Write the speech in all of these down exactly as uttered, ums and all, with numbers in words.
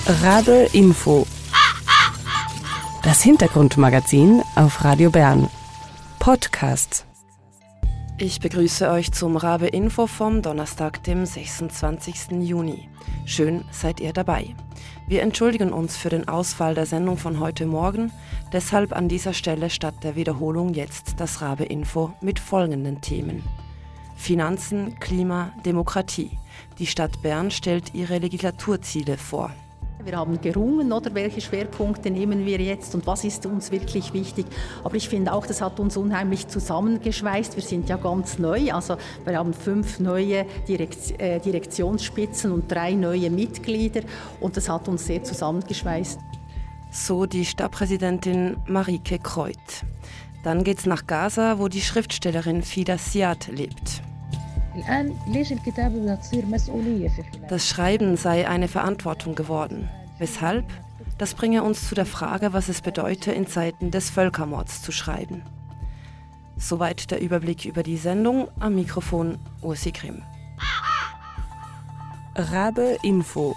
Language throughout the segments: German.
Rabe Info. Das Hintergrundmagazin auf Radio Bern. Podcast. Ich begrüße euch zum Rabe Info vom Donnerstag, dem sechsundzwanzigsten Juni. Schön seid ihr dabei. Wir entschuldigen uns für den Ausfall der Sendung von heute Morgen, deshalb an dieser Stelle statt der Wiederholung jetzt das Rabe Info mit folgenden Themen. Finanzen, Klima, Demokratie. Die Stadt Bern stellt ihre Legislaturziele vor. Wir haben gerungen, oder welche Schwerpunkte nehmen wir jetzt und was ist uns wirklich wichtig. Aber ich finde auch, das hat uns unheimlich zusammengeschweißt. Wir sind ja ganz neu, also wir haben fünf neue Direkt, äh, Direktionsspitzen und drei neue Mitglieder und das hat uns sehr zusammengeschweißt. So die Stadtpräsidentin Marieke Kreut. Dann geht's nach Gaza, wo die Schriftstellerin Fida Siad lebt. Das Schreiben sei eine Verantwortung geworden. Weshalb? Das bringe uns zu der Frage, was es bedeute, in Zeiten des Völkermords zu schreiben. Soweit der Überblick über die Sendung. Am Mikrofon Ursi Grimm. Rabe Info.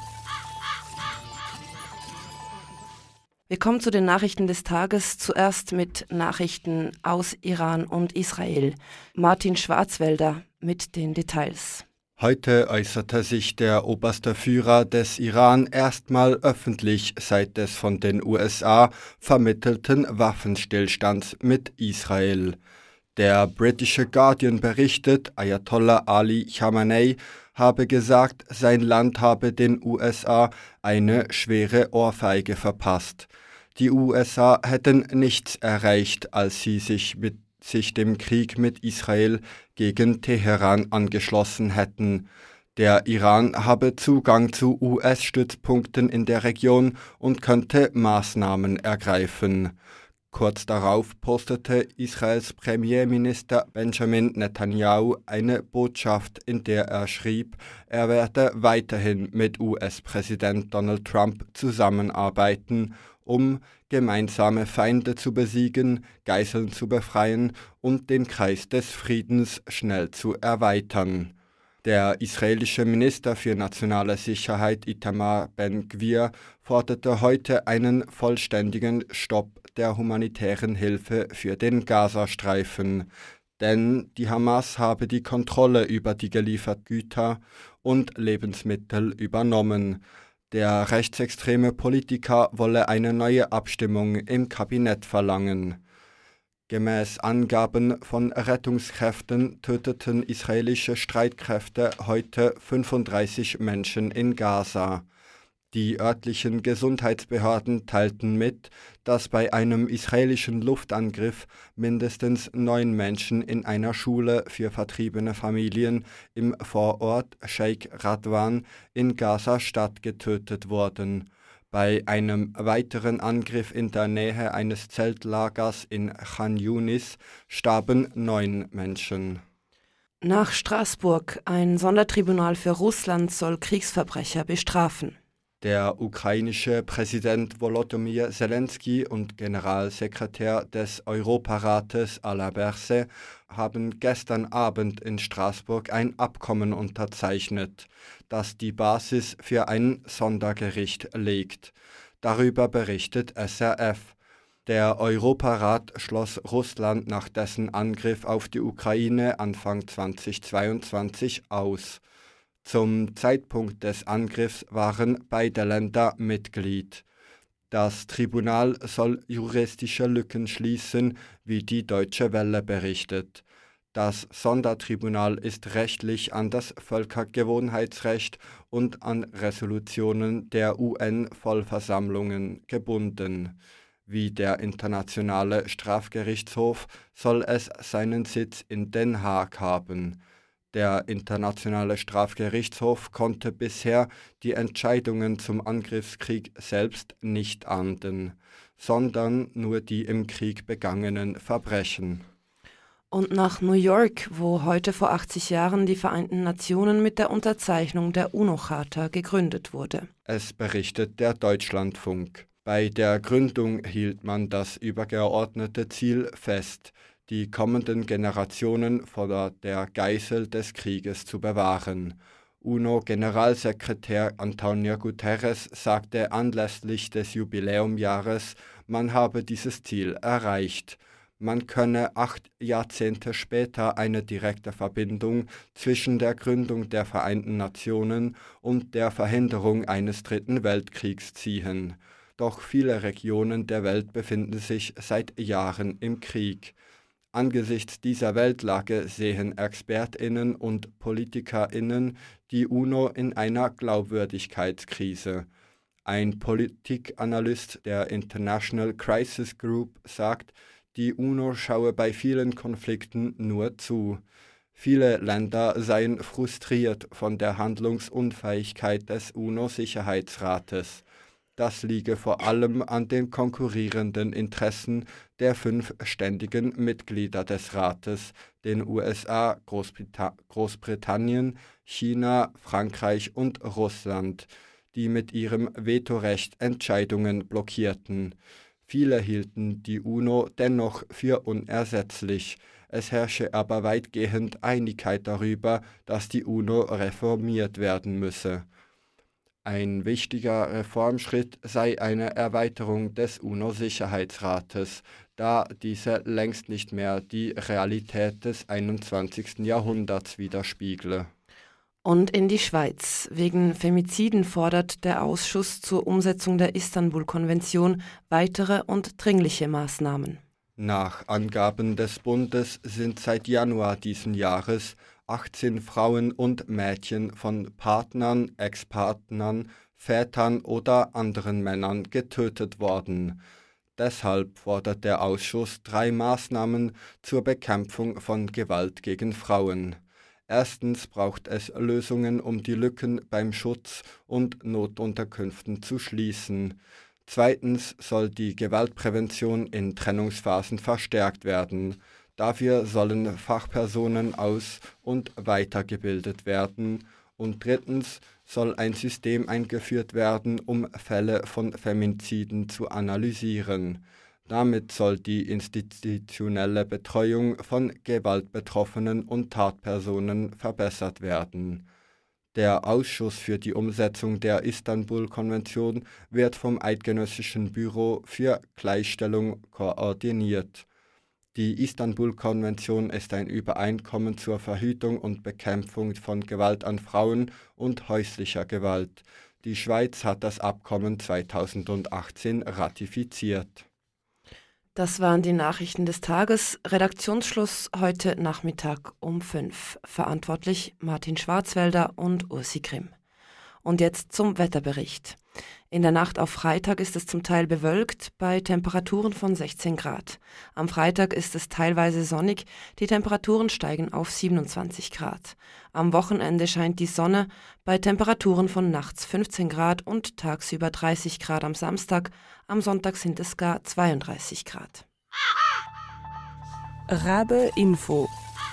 Wir kommen zu den Nachrichten des Tages, zuerst mit Nachrichten aus Iran und Israel. Martin Schwarzwälder mit den Details. Heute äußerte sich der oberste Führer des Iran erstmal öffentlich seit des von den U S A vermittelten Waffenstillstands mit Israel. Der britische Guardian berichtet, Ayatollah Ali Khamenei habe gesagt, sein Land habe den U S A eine schwere Ohrfeige verpasst. Die U S A hätten nichts erreicht, als sie sich mit sich dem Krieg mit Israel gegen Teheran angeschlossen hätten. Der Iran habe Zugang zu U S-Stützpunkten in der Region und könnte Maßnahmen ergreifen. Kurz darauf postete Israels Premierminister Benjamin Netanyahu eine Botschaft, in der er schrieb, er werde weiterhin mit U S-Präsident Donald Trump zusammenarbeiten, um gemeinsame Feinde zu besiegen, Geiseln zu befreien und den Kreis des Friedens schnell zu erweitern. Der israelische Minister für nationale Sicherheit Itamar Ben-Gvir forderte heute einen vollständigen Stopp der humanitären Hilfe für den Gazastreifen, denn die Hamas habe die Kontrolle über die gelieferten Güter und Lebensmittel übernommen. Der rechtsextreme Politiker wolle eine neue Abstimmung im Kabinett verlangen. Gemäß Angaben von Rettungskräften töteten israelische Streitkräfte heute fünfunddreißig Menschen in Gaza. Die örtlichen Gesundheitsbehörden teilten mit, dass bei einem israelischen Luftangriff mindestens neun Menschen in einer Schule für vertriebene Familien im Vorort Sheikh Radwan in Gaza-Stadt getötet wurden. Bei einem weiteren Angriff in der Nähe eines Zeltlagers in Khan Yunis starben neun Menschen. Nach Straßburg. Ein Sondertribunal für Russland soll Kriegsverbrecher bestrafen. Der ukrainische Präsident Volodymyr Zelensky und Generalsekretär des Europarates Alain Berset haben gestern Abend in Straßburg ein Abkommen unterzeichnet, das die Basis für ein Sondergericht legt. Darüber berichtet S R F. Der Europarat schloss Russland nach dessen Angriff auf die Ukraine Anfang zweitausendzweiundzwanzig aus. Zum Zeitpunkt des Angriffs waren beide Länder Mitglied. Das Tribunal soll juristische Lücken schließen, wie die Deutsche Welle berichtet. Das Sondertribunal ist rechtlich an das Völkergewohnheitsrecht und an Resolutionen der U N-Vollversammlungen gebunden. Wie der Internationale Strafgerichtshof soll es seinen Sitz in Den Haag haben. Der Internationale Strafgerichtshof konnte bisher die Entscheidungen zum Angriffskrieg selbst nicht ahnden, sondern nur die im Krieg begangenen Verbrechen. Und nach New York, wo heute vor achtzig Jahren die Vereinten Nationen mit der Unterzeichnung der UNO-Charta gegründet wurde. Es berichtet der Deutschlandfunk. Bei der Gründung hielt man das übergeordnete Ziel fest, die kommenden Generationen vor der Geißel des Krieges zu bewahren. UNO-Generalsekretär Antonio Guterres sagte anlässlich des Jubiläumjahres, man habe dieses Ziel erreicht. Man könne acht Jahrzehnte später eine direkte Verbindung zwischen der Gründung der Vereinten Nationen und der Verhinderung eines Dritten Weltkriegs ziehen. Doch viele Regionen der Welt befinden sich seit Jahren im Krieg. Angesichts dieser Weltlage sehen ExpertInnen und PolitikerInnen die UNO in einer Glaubwürdigkeitskrise. Ein Politikanalyst der International Crisis Group sagt, die UNO schaue bei vielen Konflikten nur zu. Viele Länder seien frustriert von der Handlungsunfähigkeit des UNO-Sicherheitsrates. Das liege vor allem an den konkurrierenden Interessen der fünf ständigen Mitglieder des Rates, den U S A, Großbrita- Großbritannien, China, Frankreich und Russland, die mit ihrem Vetorecht Entscheidungen blockierten. Viele hielten die UNO dennoch für unersetzlich. Es herrsche aber weitgehend Einigkeit darüber, dass die UNO reformiert werden müsse. Ein wichtiger Reformschritt sei eine Erweiterung des UNO-Sicherheitsrates, da diese längst nicht mehr die Realität des einundzwanzigsten Jahrhunderts widerspiegle. Und in die Schweiz. Wegen Femiziden fordert der Ausschuss zur Umsetzung der Istanbul-Konvention weitere und dringliche Maßnahmen. Nach Angaben des Bundes sind seit Januar diesen Jahres achtzehn Frauen und Mädchen von Partnern, Ex-Partnern, Vätern oder anderen Männern getötet worden. Deshalb fordert der Ausschuss drei Maßnahmen zur Bekämpfung von Gewalt gegen Frauen. Erstens braucht es Lösungen, um die Lücken beim Schutz und Notunterkünften zu schließen. Zweitens soll die Gewaltprävention in Trennungsphasen verstärkt werden. Dafür sollen Fachpersonen aus- und weitergebildet werden. Und drittens soll ein System eingeführt werden, um Fälle von Femiziden zu analysieren. Damit soll die institutionelle Betreuung von Gewaltbetroffenen und Tatpersonen verbessert werden. Der Ausschuss für die Umsetzung der Istanbul-Konvention wird vom Eidgenössischen Büro für Gleichstellung koordiniert. Die Istanbul-Konvention ist ein Übereinkommen zur Verhütung und Bekämpfung von Gewalt an Frauen und häuslicher Gewalt. Die Schweiz hat das Abkommen zweitausendachtzehn ratifiziert. Das waren die Nachrichten des Tages. Redaktionsschluss heute Nachmittag um fünf. Verantwortlich Martin Schwarzwälder und Ursi Grimm. Und jetzt zum Wetterbericht. In der Nacht auf Freitag ist es zum Teil bewölkt bei Temperaturen von sechzehn Grad. Am Freitag ist es teilweise sonnig, die Temperaturen steigen auf siebenundzwanzig Grad. Am Wochenende scheint die Sonne bei Temperaturen von nachts fünfzehn Grad und tagsüber dreißig Grad am Samstag. Am Sonntag sind es gar zweiunddreißig Grad. Rabe Info.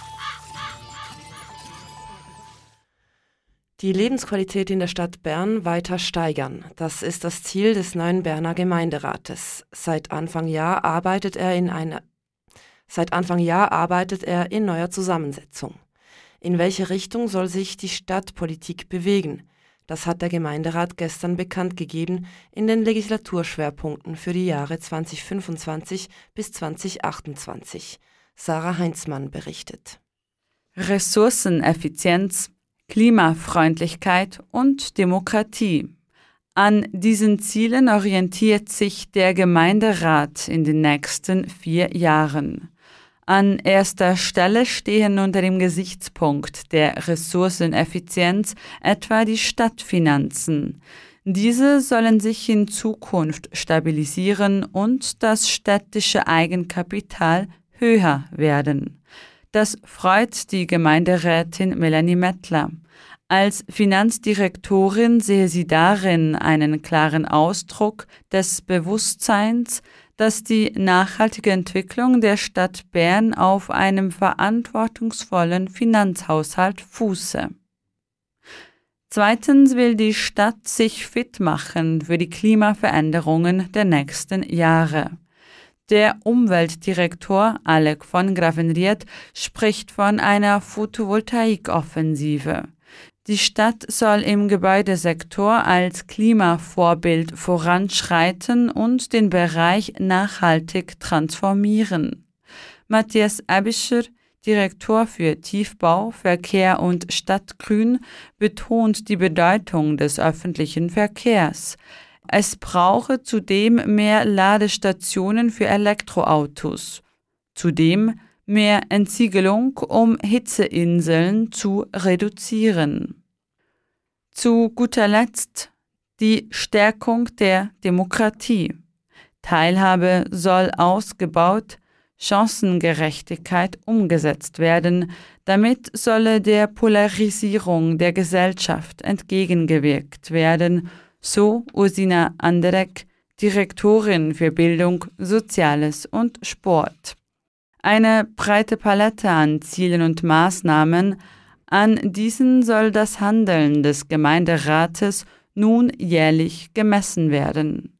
Die Lebensqualität in der Stadt Bern weiter steigern. Das ist das Ziel des neuen Berner Gemeinderates. Seit Anfang Jahr arbeitet er in einer Seit Anfang Jahr arbeitet er in neuer Zusammensetzung. In welche Richtung soll sich die Stadtpolitik bewegen? Das hat der Gemeinderat gestern bekannt gegeben in den Legislaturschwerpunkten für die Jahre zweitausendfünfundzwanzig bis zweitausendachtundzwanzig. Sarah Heinzmann berichtet. Ressourceneffizienz, Klimafreundlichkeit und Demokratie. An diesen Zielen orientiert sich der Gemeinderat in den nächsten vier Jahren. An erster Stelle stehen unter dem Gesichtspunkt der Ressourceneffizienz etwa die Stadtfinanzen. Diese sollen sich in Zukunft stabilisieren und das städtische Eigenkapital höher werden. Das freut die Gemeinderätin Melanie Mettler. Als Finanzdirektorin sehe sie darin einen klaren Ausdruck des Bewusstseins, dass die nachhaltige Entwicklung der Stadt Bern auf einem verantwortungsvollen Finanzhaushalt fuße. Zweitens will die Stadt sich fit machen für die Klimaveränderungen der nächsten Jahre. Der Umweltdirektor Alec von Gravenried spricht von einer Photovoltaikoffensive. Die Stadt soll im Gebäudesektor als Klimavorbild voranschreiten und den Bereich nachhaltig transformieren. Matthias Aebischer, Direktor für Tiefbau, Verkehr und Stadtgrün, betont die Bedeutung des öffentlichen Verkehrs. Es brauche zudem mehr Ladestationen für Elektroautos. Zudem mehr Entsiegelung, um Hitzeinseln zu reduzieren. Zu guter Letzt die Stärkung der Demokratie. Teilhabe soll ausgebaut, Chancengerechtigkeit umgesetzt werden, damit solle der Polarisierung der Gesellschaft entgegengewirkt werden, so Ursina Anderek, Direktorin für Bildung, Soziales und Sport. Eine breite Palette an Zielen und Maßnahmen, an diesen soll das Handeln des Gemeinderates nun jährlich gemessen werden.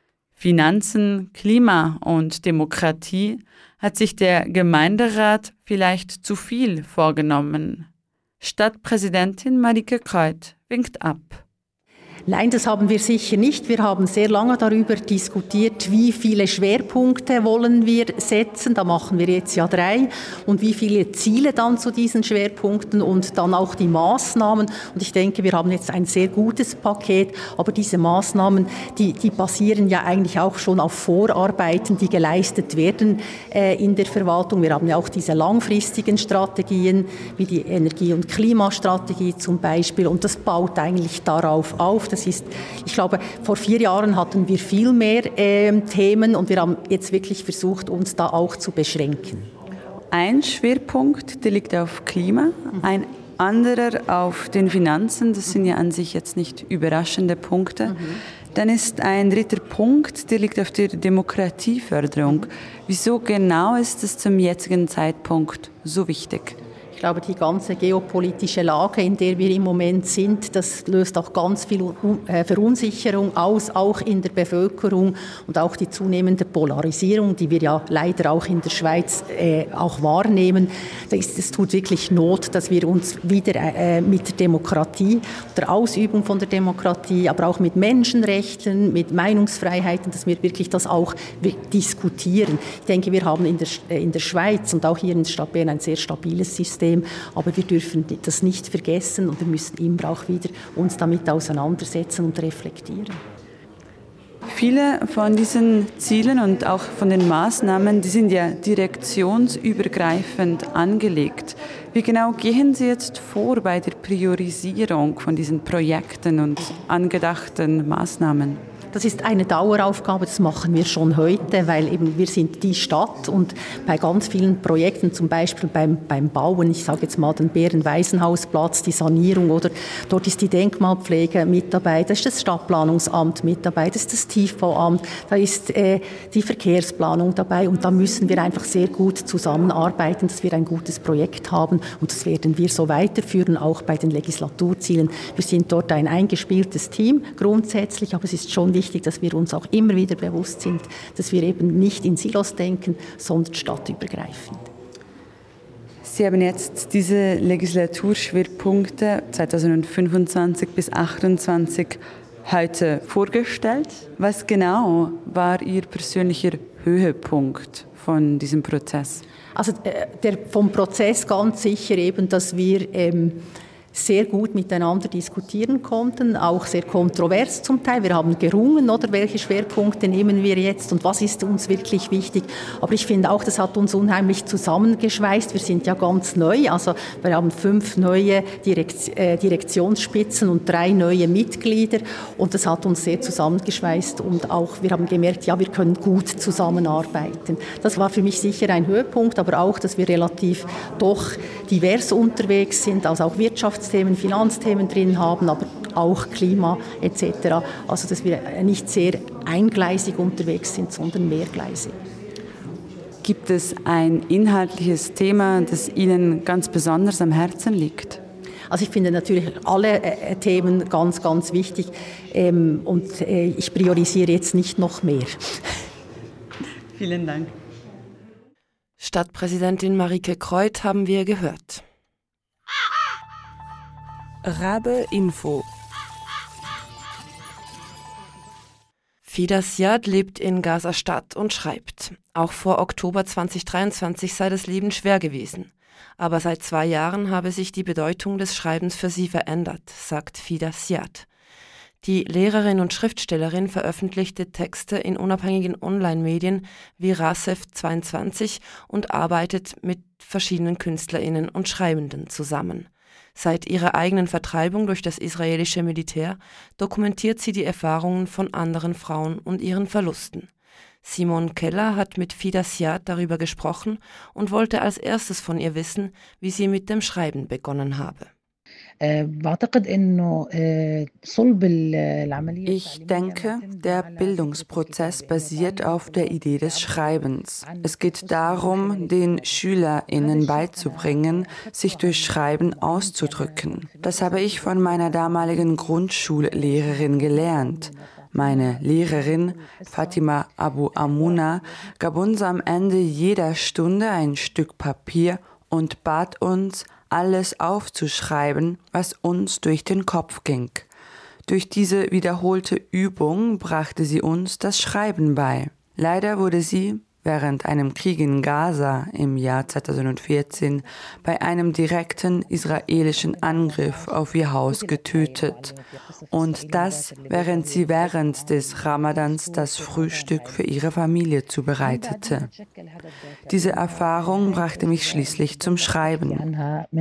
Finanzen, Klima und Demokratie hat sich der Gemeinderat vielleicht zu viel vorgenommen. Stadtpräsidentin Marike Kreut winkt ab. Nein, das haben wir sicher nicht. Wir haben sehr lange darüber diskutiert, wie viele Schwerpunkte wollen wir setzen. Da machen wir jetzt ja drei. Und wie viele Ziele dann zu diesen Schwerpunkten und dann auch die Maßnahmen. Und ich denke, wir haben jetzt ein sehr gutes Paket. Aber diese Maßnahmen, die, die basieren ja eigentlich auch schon auf Vorarbeiten, die geleistet werden äh, in der Verwaltung. Wir haben ja auch diese langfristigen Strategien, wie die Energie- und Klimastrategie zum Beispiel. Und das baut eigentlich darauf auf. Das ist, ich glaube, vor vier Jahren hatten wir viel mehr äh, Themen und wir haben jetzt wirklich versucht, uns da auch zu beschränken. Ein Schwerpunkt, der liegt auf Klima, ein anderer auf den Finanzen. Das sind ja an sich jetzt nicht überraschende Punkte. Mhm. Dann ist ein dritter Punkt, der liegt auf der Demokratieförderung. Wieso genau ist es zum jetzigen Zeitpunkt so wichtig? Ich glaube, die ganze geopolitische Lage, in der wir im Moment sind, das löst auch ganz viel Verunsicherung aus, auch in der Bevölkerung und auch die zunehmende Polarisierung, die wir ja leider auch in der Schweiz äh, auch wahrnehmen. Es tut wirklich Not, dass wir uns wieder äh, mit der Demokratie, der Ausübung von der Demokratie, aber auch mit Menschenrechten, mit Meinungsfreiheiten, dass wir wirklich das auch diskutieren. Ich denke, wir haben in der, in der Schweiz und auch hier in der Stadt Bern ein sehr stabiles System. Aber wir dürfen das nicht vergessen und wir müssen immer auch wieder uns damit auseinandersetzen und reflektieren. Viele von diesen Zielen und auch von den Maßnahmen, die sind ja direktionsübergreifend angelegt. Wie genau gehen Sie jetzt vor bei der Priorisierung von diesen Projekten und angedachten Maßnahmen? Das ist eine Daueraufgabe, das machen wir schon heute, weil eben wir sind die Stadt und bei ganz vielen Projekten, zum Beispiel beim, beim Bauen, ich sage jetzt mal den Bären-Waisenhausplatz, die Sanierung oder dort ist die Denkmalpflege mit dabei, da ist das Stadtplanungsamt mit dabei, das ist das Tiefbauamt, da ist äh, die Verkehrsplanung dabei und da müssen wir einfach sehr gut zusammenarbeiten, dass wir ein gutes Projekt haben und das werden wir so weiterführen, auch bei den Legislaturzielen. Wir sind dort ein eingespieltes Team grundsätzlich, aber es ist schon wichtig, dass wir uns auch immer wieder bewusst sind, dass wir eben nicht in Silos denken, sondern stadtübergreifend. Sie haben jetzt diese Legislaturschwerpunkte zweitausendfünfundzwanzig bis achtundzwanzig heute vorgestellt. Was genau war Ihr persönlicher Höhepunkt von diesem Prozess? Also äh, der, vom Prozess ganz sicher eben, dass wir ähm, sehr gut miteinander diskutieren konnten, auch sehr kontrovers zum Teil. Wir haben gerungen, oder welche Schwerpunkte nehmen wir jetzt und was ist uns wirklich wichtig. Aber ich finde auch, das hat uns unheimlich zusammengeschweißt. Wir sind ja ganz neu, also wir haben fünf neue Direkt, äh, Direktionsspitzen und drei neue Mitglieder und das hat uns sehr zusammengeschweißt und auch wir haben gemerkt, ja, wir können gut zusammenarbeiten. Das war für mich sicher ein Höhepunkt, aber auch, dass wir relativ doch divers unterwegs sind, also auch Wirtschafts Themen, Finanzthemen drin haben, aber auch Klima et cetera. Also dass wir nicht sehr eingleisig unterwegs sind, sondern mehrgleisig. Gibt es ein inhaltliches Thema, das Ihnen ganz besonders am Herzen liegt? Also ich finde natürlich alle äh, Themen ganz, ganz wichtig ähm, und äh, ich priorisiere jetzt nicht noch mehr. Vielen Dank. Stadtpräsidentin Marike Kreut haben wir gehört. Rabe Info. Fida Siad lebt in Gaza-Stadt und schreibt, auch vor Oktober zweitausenddreiundzwanzig sei das Leben schwer gewesen. Aber seit zwei Jahren habe sich die Bedeutung des Schreibens für sie verändert, sagt Fida Siad. Die Lehrerin und Schriftstellerin veröffentlichte Texte in unabhängigen Online-Medien wie Rasef zweiundzwanzig und arbeitet mit verschiedenen KünstlerInnen und Schreibenden zusammen. Seit ihrer eigenen Vertreibung durch das israelische Militär dokumentiert sie die Erfahrungen von anderen Frauen und ihren Verlusten. Simon Keller hat mit Fida Siad darüber gesprochen und wollte als erstes von ihr wissen, wie sie mit dem Schreiben begonnen habe. Ich denke, der Bildungsprozess basiert auf der Idee des Schreibens. Es geht darum, den SchülerInnen beizubringen, sich durch Schreiben auszudrücken. Das habe ich von meiner damaligen Grundschullehrerin gelernt. Meine Lehrerin, Fatima Abu Amuna, gab uns am Ende jeder Stunde ein Stück Papier und bat uns, alles aufzuschreiben, was uns durch den Kopf ging. Durch diese wiederholte Übung brachte sie uns das Schreiben bei. Leider wurde sie während einem Krieg in Gaza im Jahr zweitausendvierzehn bei einem direkten israelischen Angriff auf ihr Haus getötet. Und das, während sie während des Ramadans das Frühstück für ihre Familie zubereitete. Diese Erfahrung brachte mich schließlich zum Schreiben.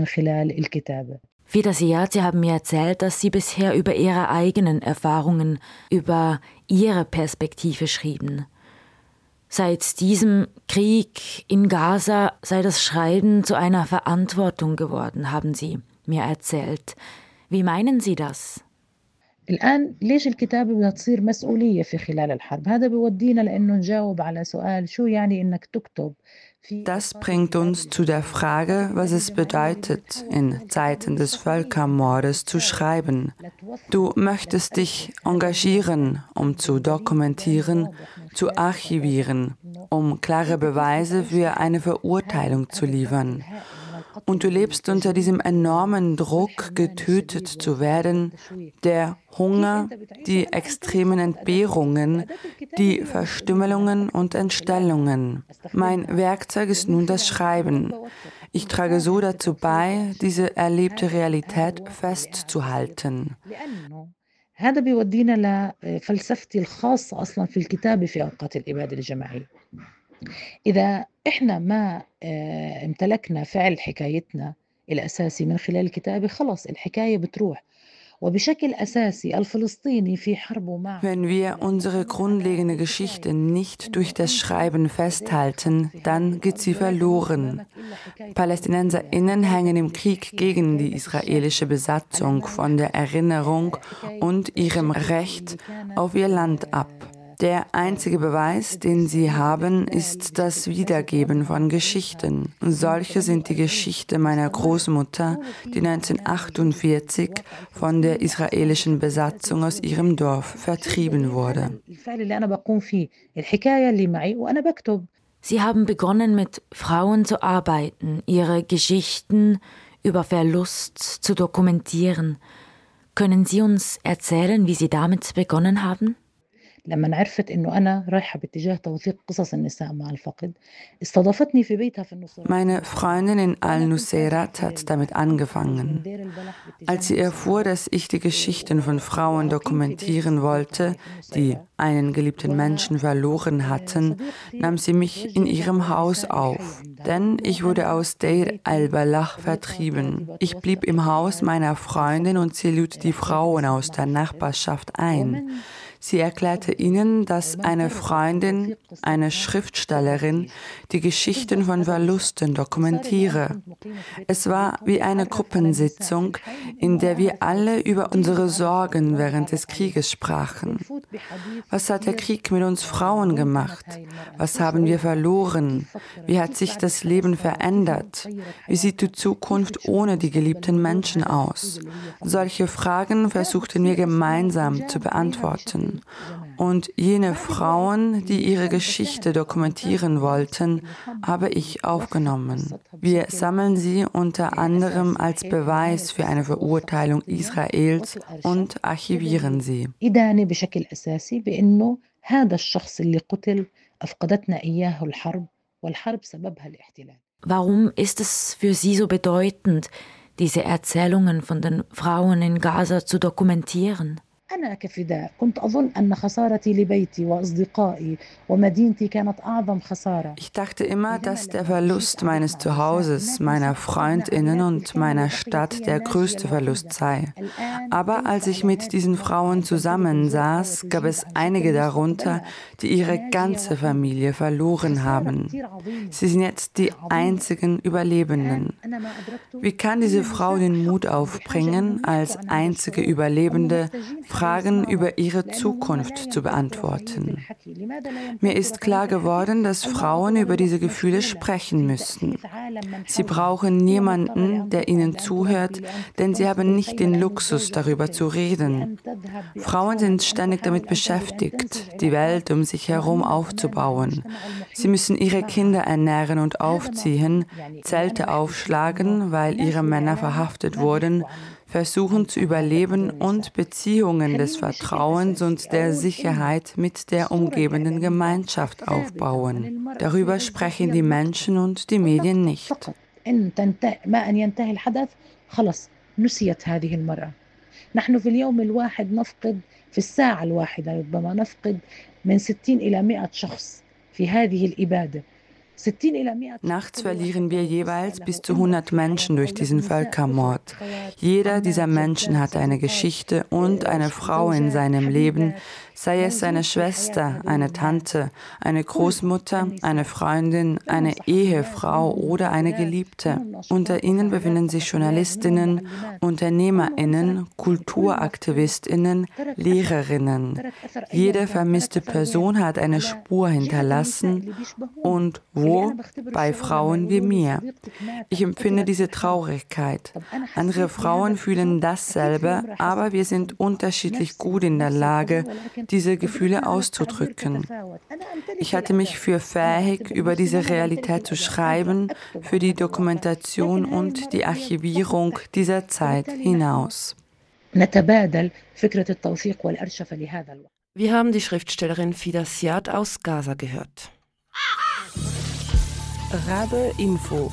Fida Siad, Sie haben mir erzählt, dass Sie bisher über Ihre eigenen Erfahrungen, über Ihre Perspektive schrieben. Seit diesem Krieg in Gaza sei das Schreiben zu einer Verantwortung geworden, haben Sie mir erzählt. Wie meinen Sie das? الآن ليش الكتابة بدها تصير مسؤولية في خلال الحرب؟ هذا بيودينا لأنه نجاوب على سؤال شو يعني إنك تكتب. Das bringt uns zu der Frage, was es bedeutet, in Zeiten des Völkermordes zu schreiben. Du möchtest dich engagieren, um zu dokumentieren, zu archivieren, um klare Beweise für eine Verurteilung zu liefern. Und du lebst unter diesem enormen Druck, getötet zu werden, der Hunger, die extremen Entbehrungen, die Verstümmelungen und Entstellungen. Mein Werkzeug ist nun das Schreiben. Ich trage so dazu bei, diese erlebte Realität festzuhalten. هذا بيودينا لفلسفتي الخاصة أصلا في الكتابة في أوقات الإبادة الجماعية. إذا إحنا ما امتلكنا فعل حكايتنا الأساسي من خلال الكتابة خلاص الحكاية بتروح. وبشكل أساسي الفلسطيني في حربه مع Wenn wir unsere grundlegende Geschichte nicht durch das Schreiben festhalten, dann geht sie verloren. PalästinenserInnen hängen im Krieg gegen die israelische Besatzung von der Erinnerung und ihrem Recht auf ihr Land ab. Der einzige Beweis, den sie haben, ist das Wiedergeben von Geschichten. Solche sind die Geschichte meiner Großmutter, die neunzehnhundertachtundvierzig von der israelischen Besatzung aus ihrem Dorf vertrieben wurde. Sie haben begonnen, mit Frauen zu arbeiten, ihre Geschichten über Verlust zu dokumentieren. Können Sie uns erzählen, wie Sie damit begonnen haben? لما عرفت إنه أنا رايحة باتجاه توثيق قصص النساء مع الفقد استضافتني في بيتها في النصيرات. Meine Freundin in Al-Nuseirat hat damit angefangen. Als sie erfuhr, dass ich die Geschichten von Frauen dokumentieren wollte, die einen geliebten Menschen verloren hatten, nahm sie mich in ihrem Haus auf. Denn ich wurde aus Deir al-Balach vertrieben. Ich blieb im Haus meiner Freundin und sie lud die Frauen aus der Nachbarschaft ein. Sie erklärte ihnen, dass eine Freundin, eine Schriftstellerin, die Geschichten von Verlusten dokumentiere. Es war wie eine Gruppensitzung, in der wir alle über unsere Sorgen während des Krieges sprachen. Was hat der Krieg mit uns Frauen gemacht? Was haben wir verloren? Wie hat sich das Leben verändert? Wie sieht die Zukunft ohne die geliebten Menschen aus? Solche Fragen versuchten wir gemeinsam zu beantworten. Und jene Frauen, die ihre Geschichte dokumentieren wollten, habe ich aufgenommen. Wir sammeln sie unter anderem als Beweis für eine Verurteilung Israels und archivieren sie. Warum ist es für Sie so bedeutend, diese Erzählungen von den Frauen in Gaza zu dokumentieren? أنا كفداء كنت أظن أن خسارتي لبيتي وأصدقائي ومدينتي كانت أعظم خسارة. Ich dachte immer, dass der Verlust meines Zuhauses, meiner Freundinnen und meiner Stadt der größte Verlust sei. Aber als ich mit diesen Frauen zusammensaß, gab es einige darunter, die ihre ganze Familie verloren haben. Sie sind jetzt die einzigen Überlebenden. Wie kann diese Frau den Mut aufbringen, als einzige Überlebende Fragen über ihre Zukunft zu beantworten? Mir ist klar geworden, dass Frauen über diese Gefühle sprechen müssen. Sie brauchen niemanden, der ihnen zuhört, denn sie haben nicht den Luxus, darüber zu reden. Frauen sind ständig damit beschäftigt, die Welt um sich herum aufzubauen. Sie müssen ihre Kinder ernähren und aufziehen, Zelte aufschlagen, weil ihre Männer verhaftet wurden, versuchen zu überleben und Beziehungen des Vertrauens und der Sicherheit mit der umgebenden Gemeinschaft aufbauen. Darüber sprechen die Menschen und die Medien nicht. نحن في اليوم الواحد نفقد في الساعة الواحدة ربما نفقد من ستين إلى مئة شخص في هذه الإبادة. Nachts verlieren wir jeweils bis zu hundert Menschen durch diesen Völkermord. Jeder dieser Menschen hatte eine Geschichte und eine Frau in seinem Leben, sei es eine Schwester, eine Tante, eine Großmutter, eine Freundin, eine Ehefrau oder eine Geliebte. Unter ihnen befinden sich Journalistinnen, UnternehmerInnen, KulturaktivistInnen, Lehrerinnen. Jede vermisste Person hat eine Spur hinterlassen und wo? Bei Frauen wie mir. Ich empfinde diese Traurigkeit. Andere Frauen fühlen dasselbe, aber wir sind unterschiedlich gut in der Lage, diese Gefühle auszudrücken. Ich halte mich für fähig, über diese Realität zu schreiben, für die Dokumentation und die Archivierung dieser Zeit hinaus. Wir haben die Schriftstellerin Fida Siad aus Gaza gehört. Rabe Info.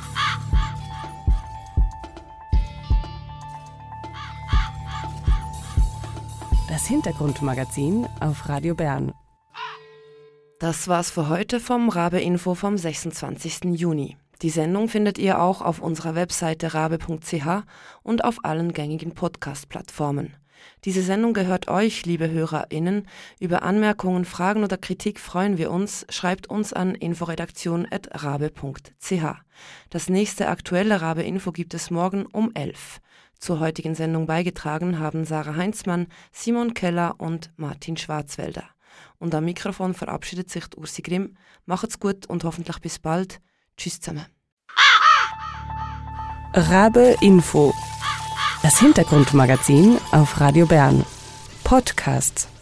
Das Hintergrundmagazin auf Radio Bern. Das war's für heute vom Rabe Info vom sechsundzwanzigsten Juni. Die Sendung findet ihr auch auf unserer Webseite rabe punkt c h und auf allen gängigen Podcast-Plattformen. Diese Sendung gehört euch, liebe HörerInnen. Über Anmerkungen, Fragen oder Kritik freuen wir uns. Schreibt uns an inforedaktion at rabe punkt c h. Das nächste aktuelle Rabe Info gibt es morgen um elf. Zur heutigen Sendung beigetragen haben Sarah Heinzmann, Simon Keller und Martin Schwarzwälder. Und am Mikrofon verabschiedet sich Ursi Grimm. Macht's gut und hoffentlich bis bald. Tschüss zusammen. Rabe Info. Das Hintergrundmagazin auf Radio Bern. Podcast.